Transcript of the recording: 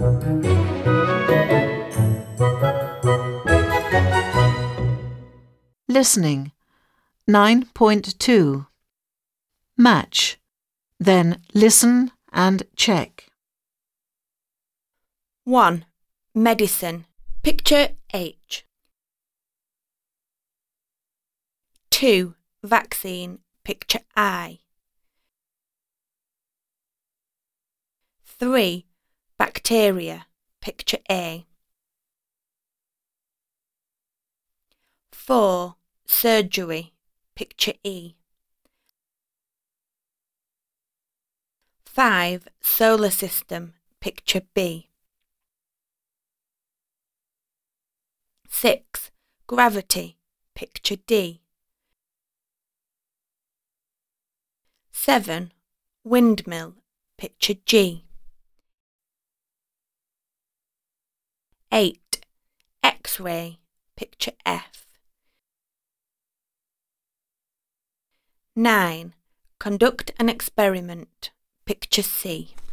Listening. 9.2. Match. Then listen and check. 1. Medicine. Picture H. 2. Vaccine. Picture I. 3. Bacteria. Picture A. 4. Surgery. Picture E. 5. Solar system. Picture B. 6. Gravity. Picture D. 7. Windmill. Picture G. 8. X-ray. Picture F. 9. Conduct an experiment. Picture C.